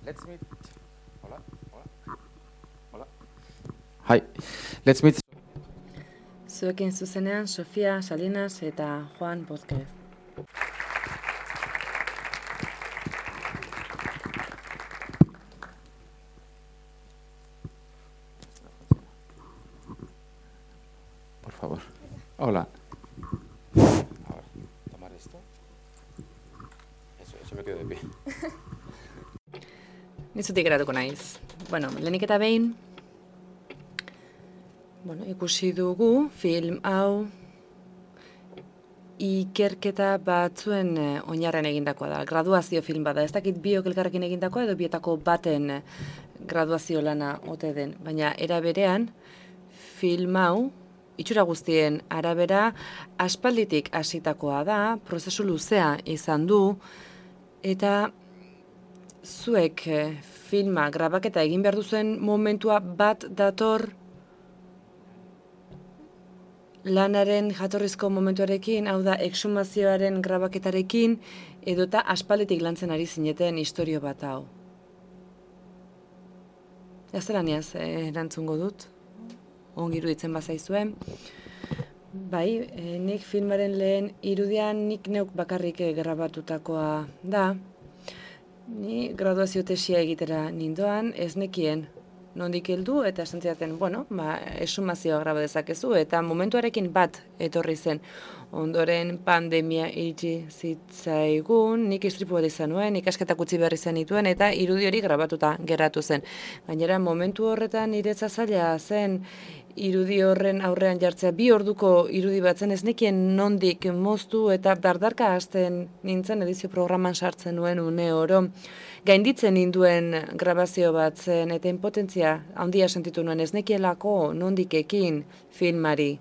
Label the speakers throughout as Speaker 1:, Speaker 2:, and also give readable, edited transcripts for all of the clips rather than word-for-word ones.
Speaker 1: Let's meet. Hola, hola, hola. Hi, let's meet.
Speaker 2: Zuekin zuzenean Sofia Salinas eta Juan Bozkez.
Speaker 1: Por favor. Hola. A ver, tomar esto. Eso me quedo de pie.
Speaker 2: Nizutik geratuko naiz. Lehenik eta behin, ikusi dugu film hau ikerketa batzuen oinarren egindakoa da. Graduazio film bada. Ez dakit biok elkarrekin egindakoa edo bietako baten graduazio lana ote den. Baina era berean, film hau, itxura guztien arabera, aspalditik hasitakoa da, prozesu luzea izan du, eta zuek filma grabaketa egin behar duzuen momentua bat dator lanaren jatorrizko momentuarekin, hau da, exhumazioaren grabaketarekin, edota aspalditik lantzen ari zineten istorio bat hau. Gaztelaniaz erantzungo dut, ongi iruditzen bazaizue. Bai, nik filmaren lehen irudian nik neuk bakarrik grabatutakoa da. Ni graduazio tesia egitera nindoan, ez nekien nondik heldu eta esan zidaten, exhumazioa graba dezakezu, eta momentuarekin bat etorri zen. Ondoren pandemia iritsi zitzaigun, nik istripu bat izan nuen, ikasketak utzi behar izan nituen, eta irudi hori grabatuta geratu zen. Gainera, momentu horretan niretza zaila zen irudi horren aurrean jartzea, 2 orduko irudi bat zen, ez nekien nondik moztu eta dardarka hasten nintzen edizio programan sartzen nuen une oro. Gainditzen ninduen grabazio bat zen eta impotentzia handia sentitu nuen, ez nekielako nondik ekin filmari.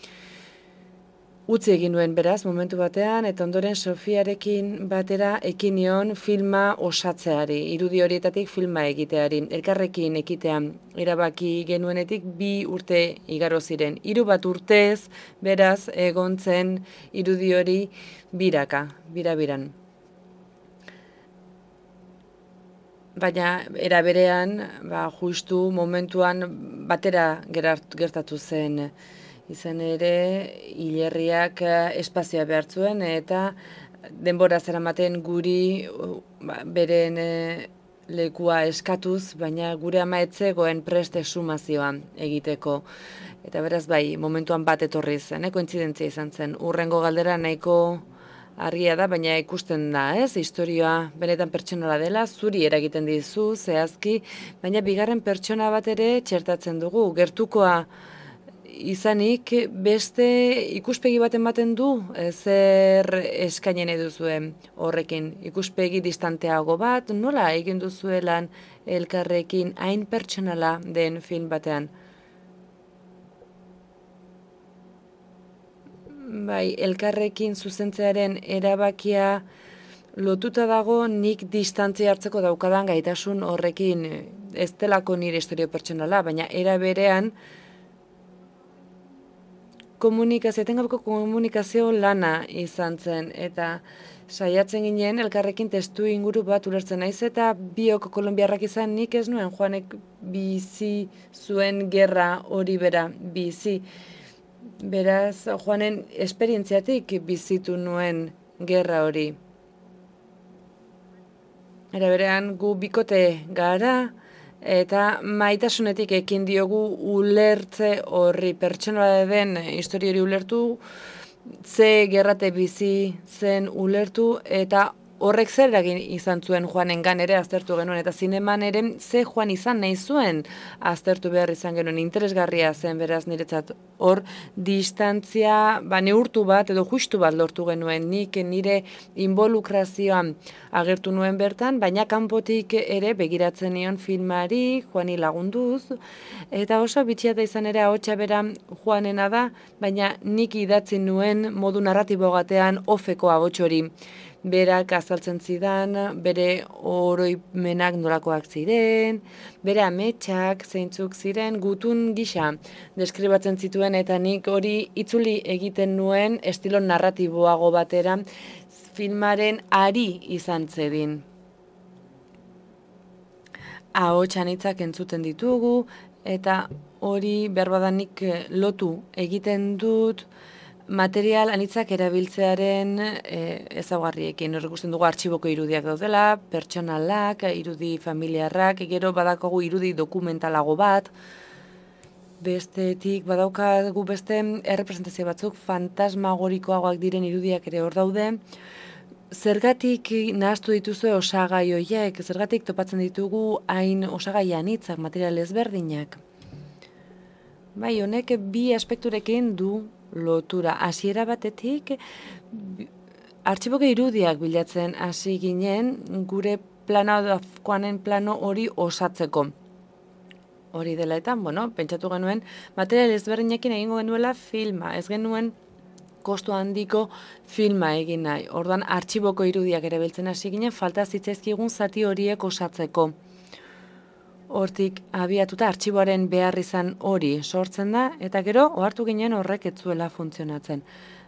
Speaker 2: Utzi egin nuen beraz momentu batean, eta ondoren Sofiarekin batera ekin nion filma osatzeari, irudi horietatik filma egiteari, elkarrekin ekitean erabaki genuenetik 2 urte igaro ziren. 3 bat urtez, beraz, egon zen irudi hori bira-biran. Baina, era berean, justu momentuan batera gertatu zen. Izan ere, hilerriak espazioa behartzuen eta denbora zeramaten guri beren lekua eskatuz, baina gure ama etzegoen prest exhumazioa egiteko. Eta beraz bai, momentuan bat etorri zen, kointzidentzia izan zen. Hurrengo galdera nahiko argia da, baina ikusten da, historia benetan pertsonala dela, zuri eragiten dizu, zehazki, baina bigarren pertsona bat ere txertatzen dugu, gertukoa izanik beste ikuspegi bat ematen du, zer eskainen eduzuen horrekin, ikuspegi distanteago bat, nola egin duzuelan elkarrekin hain pertsonala den film batean? Bai, elkarrekin zuzentzearen erabakia lotuta dago nik distantzia hartzeko daukadan gaitasun horrekin, ez delako nire historio pertsonala, baina era berean etengabeko komunikazio lana izan zen, eta saiatzen ginen elkarrekin testu inguru bat ulertzen naiz, eta biok kolonbiarrak izan nik ez nuen Juanek bizi zuen gerra hori bera bizi. Beraz, Juanen esperientziatik bizitu nuen gerra hori. Era berean gu bikote gara, eta maitasunetik ekin diogu ulertze horri, pertsonala den historia hori ulertu, ze gerrate bizi zen ulertu, eta horrek zer eragin izan zuen Juanengan ere aztertu genuen, eta zineman ere ze Juan izan nahi zuen aztertu behar izan genuen, interesgarria zen beraz niretzat. Hor distantzia neurtu bat edo justu bat lortu genuen, nik nire involukrazioan agertu nuen bertan, baina kanpotik ere begiratzen nion filmari, Juani lagunduz, eta oso bitxia da izan ere ahotsa bera Juanena da, baina nik idatzi nuen modu narratibo batean ofeko ahots hori. Berak azaltzen zidan, bere oroimenak nolakoak ziren, bere ametsak zeintzuk ziren, gutun gisa deskribatzen zituen, eta nik hori itzuli egiten nuen estilo narratiboago batera filmaren ari izan zedin. ahots anitzak entzuten ditugu, eta hori berbadanik lotu egiten dut material anitzak erabiltzearen ezaugarriekin. Hor ikusten dugu artxiboko irudiak daudela, pertsonalak, irudi familiarrak, gero badakogu irudi dokumentalago bat, bestetik badaukagu beste errepresentazio batzuk fantasmagorikoagoak diren irudiak ere hor daude. Zergatik nahastu dituzue osagai horiek, zergatik topatzen ditugu hain osagai anitzak, material ezberdinak? Bai, honek bi aspekturekin du lotura. Hasiera batetik, artxiboke irudiak bilatzen hasi ginen gure planoakoanen plano hori osatzeko. Hori dela eta, pentsatu genuen, material ezberdinekin egingo genuela filma, ez genuen kostu handiko filma egin nahi. Orduan, artxiboko irudiak ere biltzen hasi ginen, falta zitzaizkigun zati horiek osatzeko. Hortik, abiatuta artxiboaren behar izan hori sortzen da, eta gero, ohartu ginen horrek ez zuela funtzionatzen.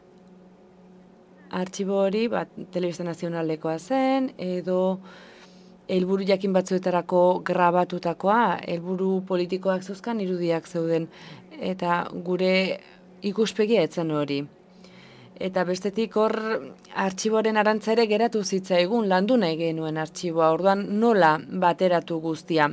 Speaker 2: Artxibo hori, Telebista Nazionalekoa zen, edo helburu jakin batzuetarako grabatutakoa, helburu politikoak zeuzkan, irudiak zeuden, eta gure ikuspegia etzen hori. Eta bestetik hor, artxiboaren arantza ere geratu zitzaigun, landu nahi genuen artxiboa, orduan nola bateratu guztia.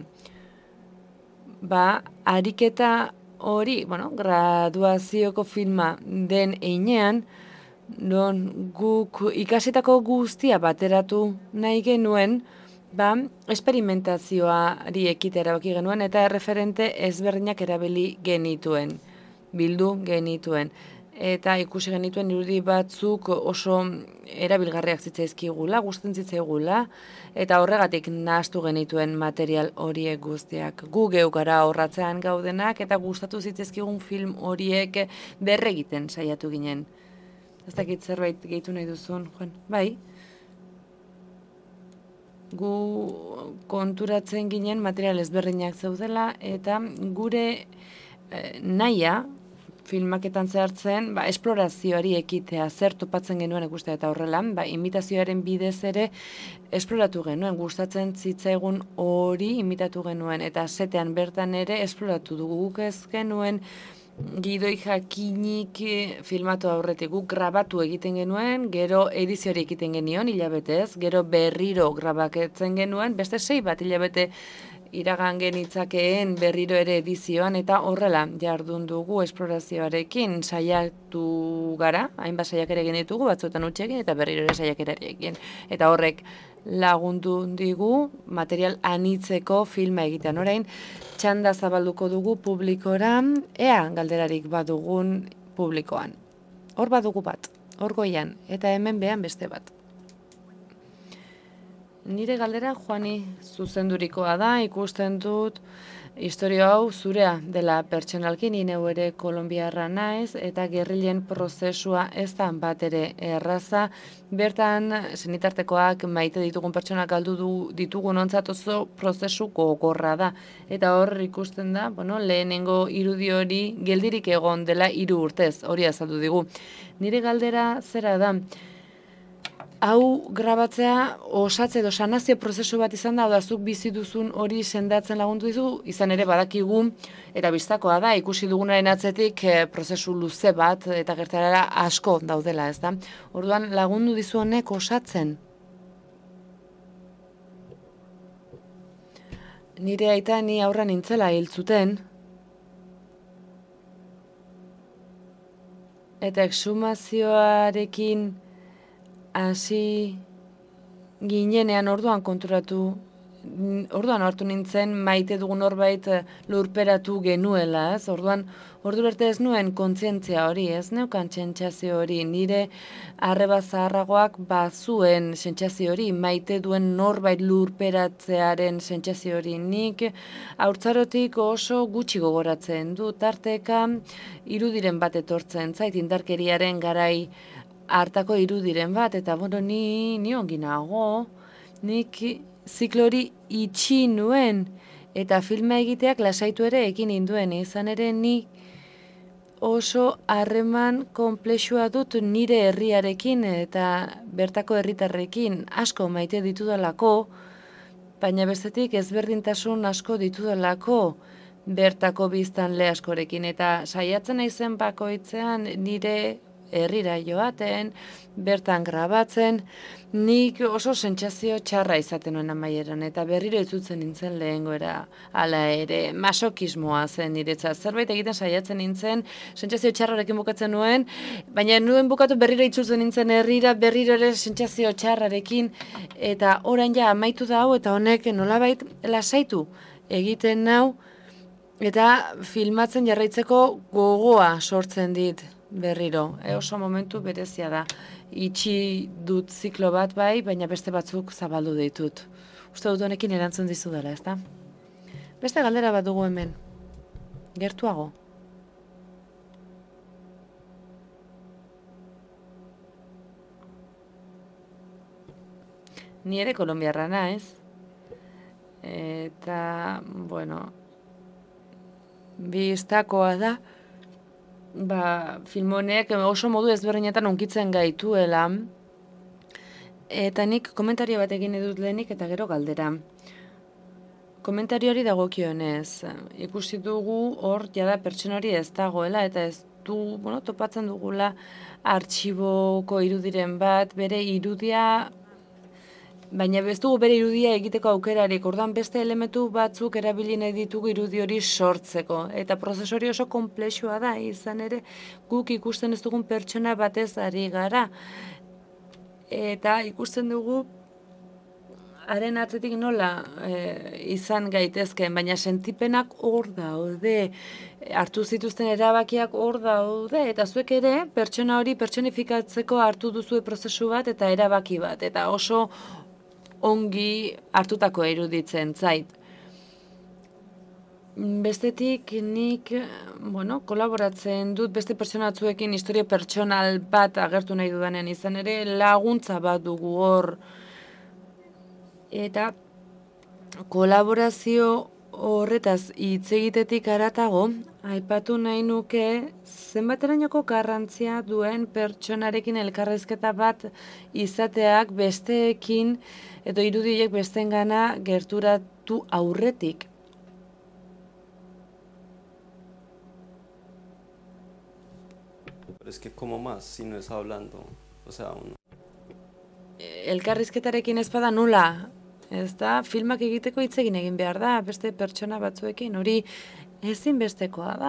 Speaker 2: Ariketa hori, graduazioko filma den einean, non guk ikasitako guztia bateratu nahi genuen, esperimentazioari ekitera erabaki genuen eta erreferente ezberdinak erabili genituen, bildu genituen. Eta ikusi genituen irudi batzuk oso erabilgarriak zitzaizkigula, gustatzen zitzaigula, eta horregatik nahastu genituen material horiek guztiak. Gu geu gara horratzean gaudenak eta gustatu zitzaizkigun film horiek berregiten saiatu ginen. Ez dakit zerbait gehitu nahi duzun, Juan? Bai? Gu konturatzen ginen material ezberdinak zeudela eta gure nahia filmaketan zehartzen, esplorazioari ekitea, zer topatzen genuen ikustea eta horrela, imitazioaren bidez ere esploratu genuen, gustatzen zitzaigun hori imitatu genuen eta setean bertan ere esploratu dugu guk ez genuen gidoi jakinik filmatu aurretik guk grabatu egiten genuen, gero ediziori egiten genion hilabetez, gero berriro grabaketzen genuen, beste 6 bat hilabete iragan genitzakeen berriro ere edizioan, eta horrela jardun dugu esplorazioarekin saiatu gara, hainbat saiakera egin ditugu, batzuetan utxekin eta berriro ere saiakerarekin. Eta horrek lagundu digu material anitzeko filma egitean. Orain, txanda zabalduko dugu publikora, ea galderarik badugun publikoan. Hor badugu bat, hor goian, eta hemen behan beste bat. Nire galdera Juani zuzendurikoa da, ikusten dut historio hau zurea dela pertsonalki, ni neu ere kolonbiarra naiz, eta gerrilen prozesua ez da bat ere erraza. Bertan, senitartekoak maite ditugun pertsonak galdu ditugun ontzat oso prozesu gogorra da. Eta hor ikusten da, lehenengo irudi hori geldirik egon dela 3 urtez, hori azaldu digu. Nire galdera zera da, hau grabatzea osatze edo sanazio prozesu bat izan da, zuk bizi duzun hori sendatzen lagundu dizu, izan ere badakigu, eta bistakoa da, ikusi dugunaren atzetik prozesu luze bat, eta gertarara asko daudela, ez da? Orduan lagundu dizu honek osatzen. Nire aita ni aurra nintzela hil zuten, eta exhumazioarekin hasi ginenean orduan hartu nintzen maite dugun horbait lurperatu genuela, ez? Ordu arte ez nuen kontzientzia hori, ez neukan sentsazio hori, nire arreba zaharragoak bazuen sentsazio hori, maite duen norbait lurperatzearen sentsazio hori. Nik haurtzarotik oso gutxi gogoratzen dut, tarteka irudiren bat etortzen zait, indarkeriaren garai hartako irudiren bat, eta ni ongi nago, nik ziklo hori itxi nuen, eta filma egiteak lasaitu ere ekin induen, izan ere ni oso harreman konplexua dut nire herriarekin, eta bertako herritarrekin asko maite ditudalako, baina bestetik ezberdintasun asko ditudalako bertako biztanle askorekin, eta saiatzen naizen bakoitzean nire herrira joaten, bertan grabatzen, nik oso sentsazio txarra izaten nuen amaieran, eta berriro itzutzen nintzen lehengoera, hala ere, masokismoa zen niretzat, zerbait egiten saiatzen nintzen, sentsazio txarrarekin bukatzen nuen, baina nuen bukatu berriro itzutzen nintzen herrira, berriro ere sentsazio txarrarekin, eta orain ja amaitu da hau, eta honek nolabait lasaitu egiten nau, eta filmatzen jarraitzeko gogoa sortzen dit berriro. Oso momentu berezia da. Itxi dut ziklo bat bai, baina beste batzuk zabaldu ditut. Uste dut honekin erantzun dizu dela, ezta? Beste galdera bat dugu hemen. Gertuago. Ni ere kolombiarra naiz. Eta, bueno, bistakoa da, film honek oso modu ezberdinetan hunkitzen gaituela, eta nik komentario bat egin edut lehenik eta gero galdera. Komentarioari dagokionez, ikusi dugu hor jada pertsona hori ez dagoela, eta ez du, topatzen dugula artxiboko irudiren bat, bere irudia, baina ez dugu bere irudia egiteko aukerarik, ordan beste elementu batzuk erabili nahi ditugu irudi hori sortzeko. Eta prozesu hori oso konplexua da, izan ere guk ikusten ez dugun pertsona batez ari gara. Eta ikusten dugu haren atzetik nola izan gaitezken, baina sentipenak hor daude, hartu zituzten erabakiak hor daude, eta zuek ere pertsona hori pertsonifikatzeko hartu duzue prozesu bat eta erabaki bat, eta oso ongi hartutako iruditzen zait. Bestetik nik, kolaboratzen dut beste pertsona batzuekin historia pertsonal bat agertu nahi dudanen, izan ere laguntza bat dugu hor. Eta kolaborazio horretaz hitz egitetik haratago, aipatu nahi nuke zenbaterainoko garrantzia duen pertsonarekin elkarrizketa bat izateak besteekin edo irudiek bestengana gerturatu aurretik.
Speaker 3: Pero es que como más si no es hablando, o sea, uno...
Speaker 2: Elkarrizketarekin ez bada nula, ez da, filmak egiteko hitz egin behar da, beste pertsona batzuekin, hori ezinbestekoa da.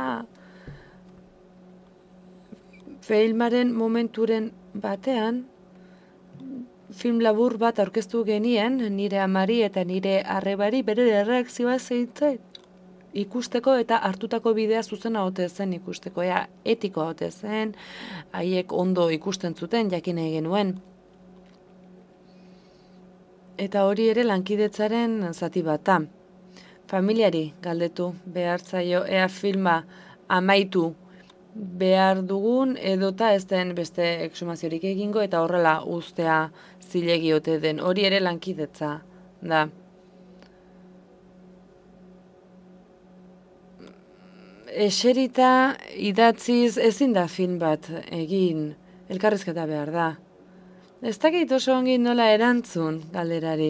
Speaker 2: Filmaren momenturen batean, film labur bat aurkeztu genien, nire amari eta nire arrebari bere erreakzioa zeitzait ikusteko eta hartutako bidea zuzena ote zen ikusteko, etikoa ote zen, haiek ondo ikusten zuten, jakin nahi genuen. Eta hori ere lankidetzaren zati bat da. Familiari galdetu behar zaio, ea filma amaitu behar dugun edota ez den beste exhumaziorik egingo eta horrela uztea zilegi ote den. Hori ere lankidetza da. Eserita idatziz ezin da film bat egin, elkarrizketa behar da. Ez dakit oso ongi nola erantzun galderari.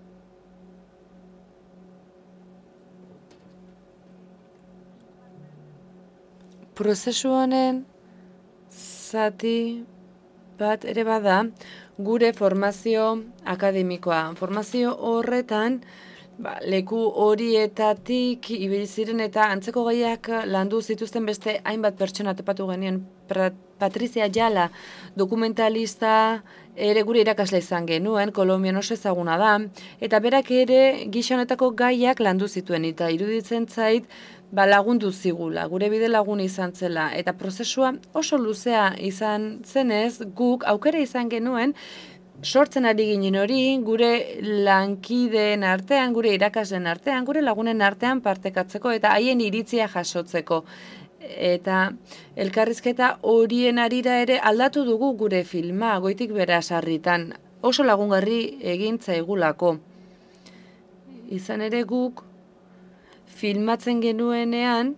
Speaker 2: Prozesu honen zati bat ere bada gure formazio akademikoa. Formazio horretan leku horietatik ibili ziren eta antzeko gaiak landu zituzten beste hainbat pertsona topatu genien. Patrizia Jala, dokumentalista, ere gure irakasle izan genuen, Kolonbian oso ezaguna da, eta berak ere gisa honetako gaiak landu zituen, eta iruditzen zait lagundu zigula, gure bide lagun izan zela, eta prozesua oso luzea izan zenez, guk aukera izan genuen, sortzen ari ginen hori, gure lankideen artean, gure irakasleen artean, gure lagunen artean partekatzeko, eta haien iritzia jasotzeko. Eta elkarrizketa horien arira ere aldatu dugu gure filma, goitik bera sarritan, oso lagungarri egin zaigulako. Izan ere guk filmatzen genuenean,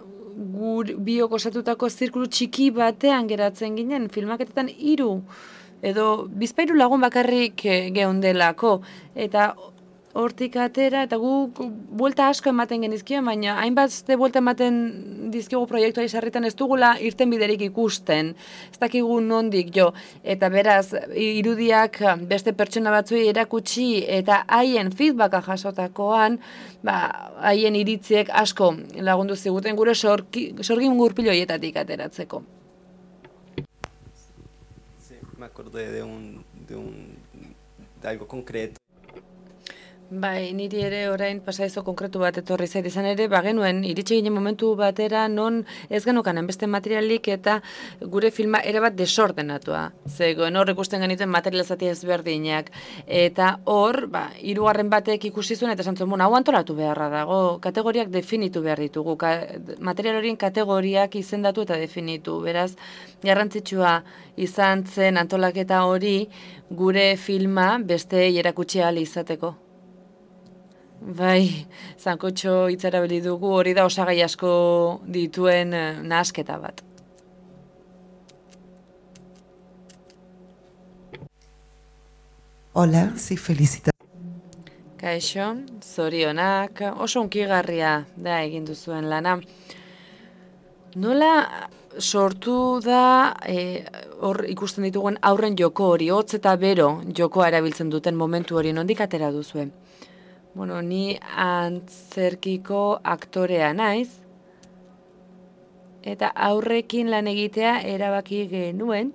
Speaker 2: biok osatutako zirkulu txiki batean geratzen ginen, filmaketetan 3 edo bizpairu lagun bakarrik geundelako, eta hortik atera, eta guk buelta asko ematen genizkio, baina hainbat buelta ematen dizkigu proiektuari sarritan ez dugula irten biderik ikusten, ez dakigu nondik jo, eta beraz, irudiak beste pertsona batzuei erakutsi, eta haien feedbacka jasotakoan, haien iritziek asko lagundu ziguten gure sorgin gurpilo hietatik ateratzeko.
Speaker 3: Sí, me acordé de algo concreto.
Speaker 2: Bai, niri ere orain pasaizo konkretu bat etorri zait izan ere, genuen iritsi ginen momentu batera non ez genukan beste materialik eta gure filma ere bat desordenatua. Zegoen hor ikusten genituen materializati ezberdinak. Eta hor, hirugarren batek ikusi zuen eta esan zuen, hau antolatu beharra dago, kategoriak definitu behar ditugu, material horien kategoriak izendatu eta definitu. Beraz, garrantzitsua izan zen antolaketa hori gure filma beste erakutsi ahal izateko. Bai, zankotxo hitzarabili dugu, hori da osagai asko dituen nahasketa bat.
Speaker 4: Hola, sí, felicita.
Speaker 2: Kaixo, zorionak, oso unkigarria da egin duzuen lana. Nola sortu da hor ikusten ditugun aurren joko hori, hotz eta bero jokoa erabiltzen duten momentu hori, nondik atera duzuen? Bueno, ni antzerkiko aktorea naiz, eta aurrekin lan egitea erabaki genuen.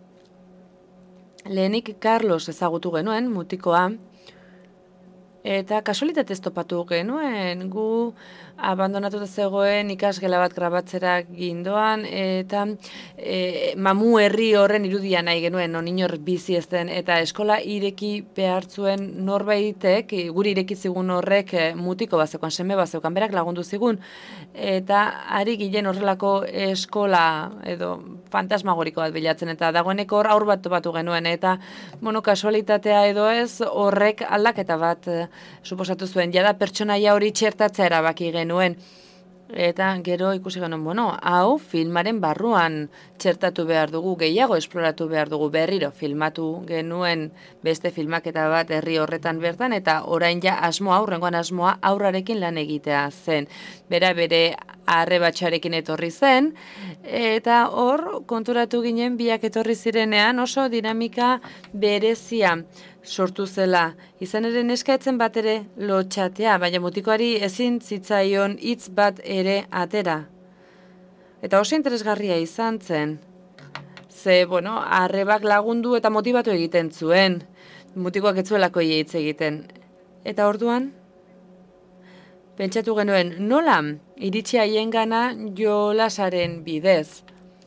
Speaker 2: Lehenik Carlos ezagutu genuen, mutikoa, eta kasualitatez topatu genuen, gu abandonatuta zegoen ikasgela bat grabatzera gindoan, eta mamu herri horren irudia nahi genuen, non inor bizi ez den, eta eskola ireki behar zuen norbaitek, guri ireki zigun horrek mutiko bazeukan, seme bazeukan, berak lagundu zigun, eta ari gilen horrelako eskola edo fantasmagoriko bat bilatzen, eta dagoeneko hor aur bat topatu genuen, eta kasualitatea edo ez horrek aldaketa bat suposatu zuen, jada pertsonaia hori txertatzea erabaki genuen. Eta gero ikusi genuen, hau filmaren barruan txertatu behar dugu, gehiago esploratu behar dugu, berriro filmatu genuen beste filmaketa bat herri horretan bertan, eta orain ja hurrengoan asmoa aurrarekin lan egitea zen. Bere arrebatxarekin etorri zen, eta hor konturatu ginen biak etorri zirenean oso dinamika berezia sortu zela. Izan ere neska etzen bat ere lotxatea, baina mutikoari ezin zitzaion hitz bat ere atera. Eta oso interesgarria izan zen. Ze, arrebak lagundu eta motibatu egiten zuen. Mutikoak ez zuelako hitz egiten. Eta orduan, pentsatu genuen, nola iritsi haiengana jolasaren bidez.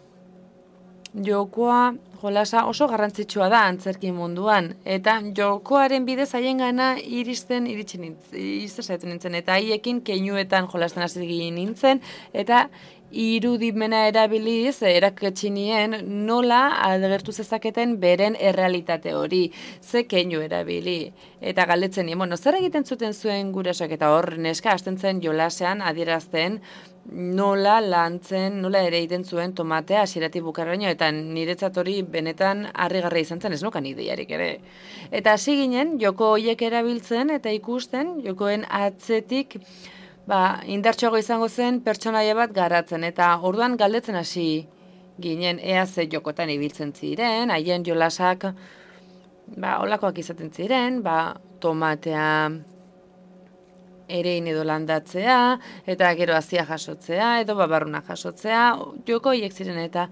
Speaker 2: Jolasa oso garrantzitsua da antzerki munduan, eta jokoaren bidez haiengana iritsi nintzen, eta haiekin keinuetan jolasten hasi nintzen, eta irudimena erabiliz, eraketxinien nola agertu zezaketen beren errealitate hori, ze keinu erabili. Eta galdetzen nien, zer egiten zuten zuen gurasoak, eta hor neska hasten zen jolasean adierazten nola lantzen, nola ere egiten zuen tomatea hasieratik bukaeraino, eta niretzat hori benetan harrigarria izan zen, ez nukan ideiarik ere. Eta hasi ginen, joko horiek erabiltzen eta ikusten, jokoen atzetik indartsuago izango zen pertsonaia bat garatzen, eta orduan galdetzen hasi ginen ea ze jokotan ibiltzen ziren, haien jolasak holakoak izaten ziren, tomatea erein edo landatzea, eta gero hazia jasotzea, edo babarruna jasotzea, joko hiek ziren, eta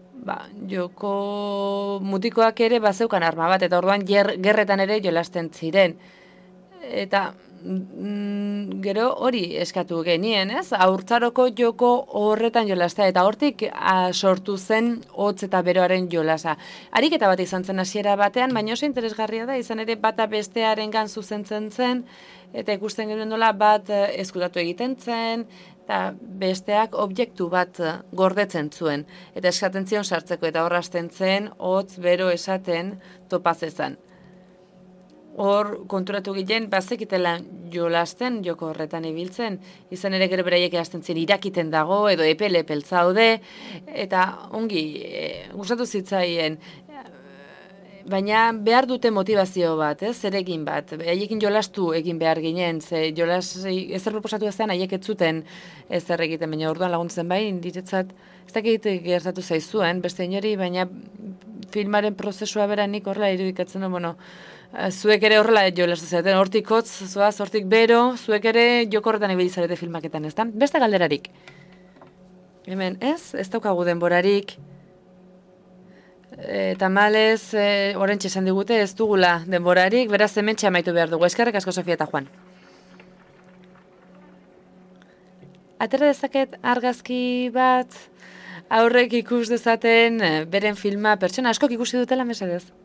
Speaker 2: joko mutikoak ere bazeukan arma bat, eta orduan gerretan ere jolasten ziren. Eta gero hori eskatu genien, ez? Haurtzaroko joko horretan jolastea, eta hortik sortu zen hotz eta beroaren jolasa. Ariketa bat izan zen hasiera batean, baina oso interesgarria da, izan ere bata bestearengan zuzentzen zen, eta ikusten genuen nola bat ezkutatu egiten zen, eta besteak objektu bat gordetzen zuen, eta eskatzen zion sartzeko, eta horrazten zen, hotz bero esaten topazezan. Hor konturatu ginen, bazekitela jolasten, joko horretan ibiltzen, izan ere gero beraiek hasten zen irakiten dago, edo epel zaude, eta ongi, gustatu zitzaien, baina behar dute motivazio bat, zeregin bat. Haiekin jolastu egin behar ginen, ze ezer proposatu ezean haiek ez zuten ezer egiten, baina orduan laguntzen bai, diretzat, ez dakit gertatu zaizuen, beste inori, baina filmaren prozesua beranik horrela irudikatzen, bueno, zuek ere horrela jolastu zaten, hortik hotz, zoaz, hortik bero, zuek ere jokorretan ibili zarete filmaketan, ez da? Beste galderarik. Hemen, ez daukagu denborarik. Tamalez, orentxe esan digute, ez dugula denborarik, beraz hementxe amaitu behar dugu. Eskerrik asko, Sofia eta Juan. Atera dezaket argazki bat, aurrek ikus dezaten beren filma, pertsona askok ikusi dutela mesedez.